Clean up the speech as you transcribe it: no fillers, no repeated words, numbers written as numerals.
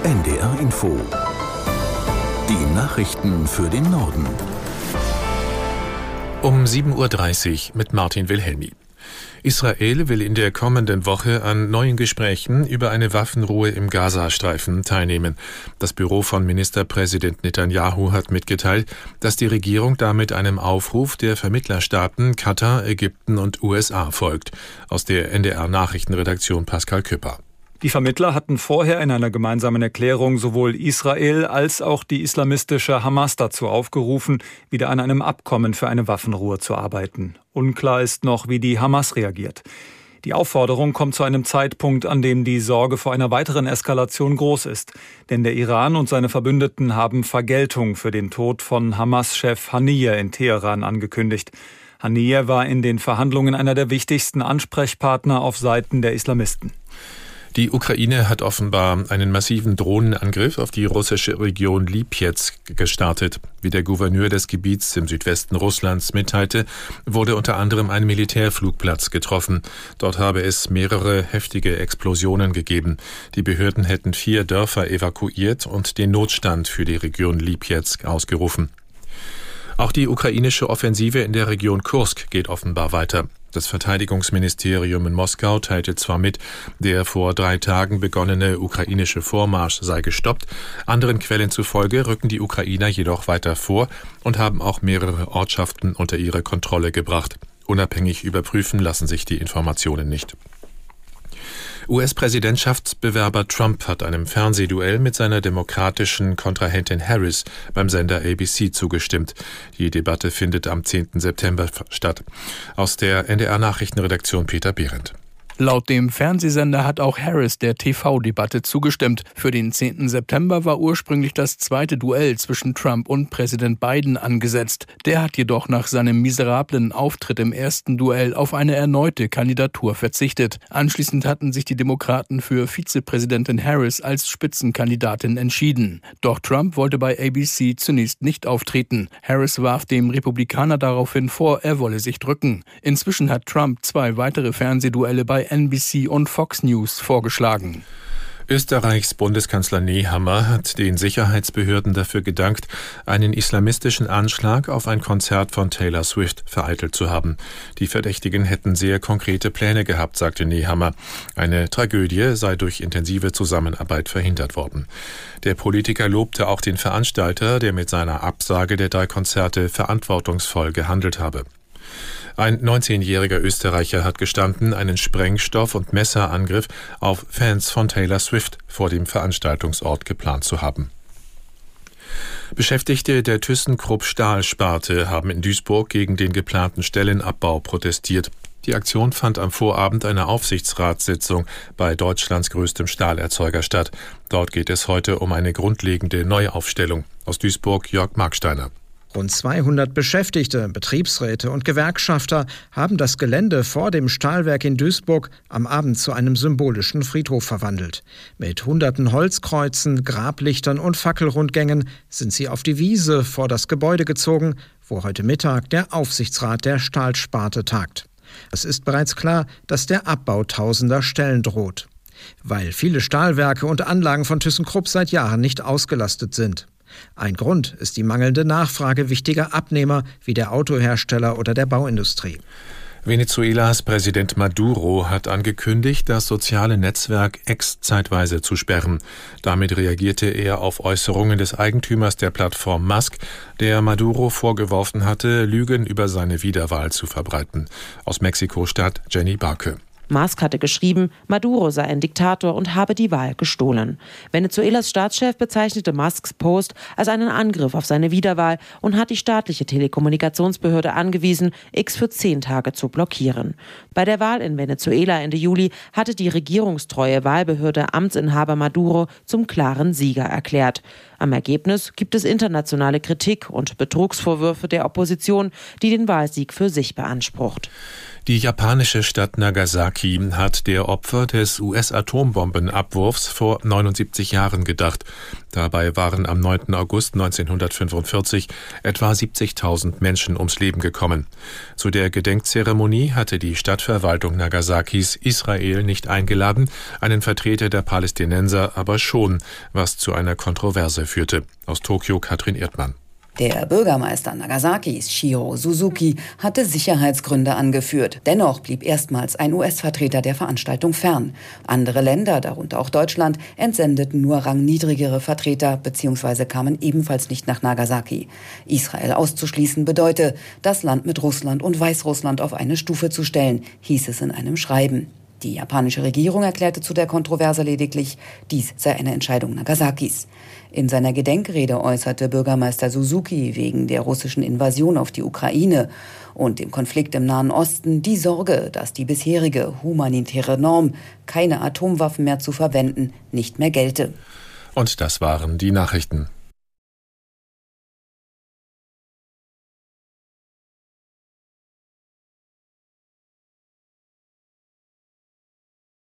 NDR Info. Die Nachrichten für den Norden. Um 7.30 Uhr mit Martin Wilhelmi. Israel will in der kommenden Woche an neuen Gesprächen über eine Waffenruhe im Gazastreifen teilnehmen. Das Büro von Ministerpräsident Netanyahu hat mitgeteilt, dass die Regierung damit einem Aufruf der Vermittlerstaaten Katar, Ägypten und USA folgt. Aus der NDR-Nachrichtenredaktion Pascal Küpper. Die Vermittler hatten vorher in einer gemeinsamen Erklärung sowohl Israel als auch die islamistische Hamas dazu aufgerufen, wieder an einem Abkommen für eine Waffenruhe zu arbeiten. Unklar ist noch, wie die Hamas reagiert. Die Aufforderung kommt zu einem Zeitpunkt, an dem die Sorge vor einer weiteren Eskalation groß ist. Denn der Iran und seine Verbündeten haben Vergeltung für den Tod von Hamas-Chef Haniyeh in Teheran angekündigt. Haniyeh war in den Verhandlungen einer der wichtigsten Ansprechpartner auf Seiten der Islamisten. Die Ukraine hat offenbar einen massiven Drohnenangriff auf die russische Region Lipezk gestartet. Wie der Gouverneur des Gebiets im Südwesten Russlands mitteilte, wurde unter anderem ein Militärflugplatz getroffen. Dort habe es mehrere heftige Explosionen gegeben. Die Behörden hätten 4 Dörfer evakuiert und den Notstand für die Region Lipezk ausgerufen. Auch die ukrainische Offensive in der Region Kursk geht offenbar weiter. Das Verteidigungsministerium in Moskau teilte zwar mit, der vor 3 Tagen begonnene ukrainische Vormarsch sei gestoppt. Anderen Quellen zufolge rücken die Ukrainer jedoch weiter vor und haben auch mehrere Ortschaften unter ihre Kontrolle gebracht. Unabhängig überprüfen lassen sich die Informationen nicht. US-Präsidentschaftsbewerber Trump hat einem Fernsehduell mit seiner demokratischen Kontrahentin Harris beim Sender ABC zugestimmt. Die Debatte findet am 10. September statt. Aus der NDR-Nachrichtenredaktion Peter Behrendt. Laut dem Fernsehsender hat auch Harris der TV-Debatte zugestimmt. Für den 10. September war ursprünglich das zweite Duell zwischen Trump und Präsident Biden angesetzt. Der hat jedoch nach seinem miserablen Auftritt im ersten Duell auf eine erneute Kandidatur verzichtet. Anschließend hatten sich die Demokraten für Vizepräsidentin Harris als Spitzenkandidatin entschieden. Doch Trump wollte bei ABC zunächst nicht auftreten. Harris warf dem Republikaner daraufhin vor, er wolle sich drücken. Inzwischen hat Trump 2 weitere Fernsehduelle bei NBC und Fox News vorgeschlagen. Österreichs Bundeskanzler Nehammer hat den Sicherheitsbehörden dafür gedankt, einen islamistischen Anschlag auf ein Konzert von Taylor Swift vereitelt zu haben. Die Verdächtigen hätten sehr konkrete Pläne gehabt, sagte Nehammer. Eine Tragödie sei durch intensive Zusammenarbeit verhindert worden. Der Politiker lobte auch den Veranstalter, der mit seiner Absage der 3 Konzerte verantwortungsvoll gehandelt habe. Ein 19-jähriger Österreicher hat gestanden, einen Sprengstoff- und Messerangriff auf Fans von Taylor Swift vor dem Veranstaltungsort geplant zu haben. Beschäftigte der ThyssenKrupp Stahlsparte haben in Duisburg gegen den geplanten Stellenabbau protestiert. Die Aktion fand am Vorabend einer Aufsichtsratssitzung bei Deutschlands größtem Stahlerzeuger statt. Dort geht es heute um eine grundlegende Neuaufstellung. Aus Duisburg Jörg Marksteiner. Rund 200 Beschäftigte, Betriebsräte und Gewerkschafter haben das Gelände vor dem Stahlwerk in Duisburg am Abend zu einem symbolischen Friedhof verwandelt. Mit hunderten Holzkreuzen, Grablichtern und Fackelrundgängen sind sie auf die Wiese vor das Gebäude gezogen, wo heute Mittag der Aufsichtsrat der Stahlsparte tagt. Es ist bereits klar, dass der Abbau tausender Stellen droht, weil viele Stahlwerke und Anlagen von ThyssenKrupp seit Jahren nicht ausgelastet sind. Ein Grund ist die mangelnde Nachfrage wichtiger Abnehmer wie der Autohersteller oder der Bauindustrie. Venezuelas Präsident Maduro hat angekündigt, das soziale Netzwerk X zeitweise zu sperren. Damit reagierte er auf Äußerungen des Eigentümers der Plattform Musk, der Maduro vorgeworfen hatte, Lügen über seine Wiederwahl zu verbreiten. Aus Mexiko-Stadt Jenny Barke. Musk hatte geschrieben, Maduro sei ein Diktator und habe die Wahl gestohlen. Venezuelas Staatschef bezeichnete Musks Post als einen Angriff auf seine Wiederwahl und hat die staatliche Telekommunikationsbehörde angewiesen, X für 10 Tage zu blockieren. Bei der Wahl in Venezuela Ende Juli hatte die regierungstreue Wahlbehörde Amtsinhaber Maduro zum klaren Sieger erklärt. Am Ergebnis gibt es internationale Kritik und Betrugsvorwürfe der Opposition, die den Wahlsieg für sich beansprucht. Die japanische Stadt Nagasaki hat der Opfer des US-Atombombenabwurfs vor 79 Jahren gedacht. Dabei waren am 9. August 1945 etwa 70.000 Menschen ums Leben gekommen. Zu der Gedenkzeremonie hatte die Stadtverwaltung Nagasakis Israel nicht eingeladen, einen Vertreter der Palästinenser aber schon, was zu einer Kontroverse führte. Aus Tokio Katrin Erdmann. Der Bürgermeister Nagasakis, Shiro Suzuki, hatte Sicherheitsgründe angeführt. Dennoch blieb erstmals ein US-Vertreter der Veranstaltung fern. Andere Länder, darunter auch Deutschland, entsendeten nur rangniedrigere Vertreter bzw. kamen ebenfalls nicht nach Nagasaki. Israel auszuschließen bedeute, das Land mit Russland und Weißrussland auf eine Stufe zu stellen, hieß es in einem Schreiben. Die japanische Regierung erklärte zu der Kontroverse lediglich, dies sei eine Entscheidung Nagasakis. In seiner Gedenkrede äußerte Bürgermeister Suzuki wegen der russischen Invasion auf die Ukraine und dem Konflikt im Nahen Osten die Sorge, dass die bisherige humanitäre Norm, keine Atomwaffen mehr zu verwenden, nicht mehr gelte. Und das waren die Nachrichten.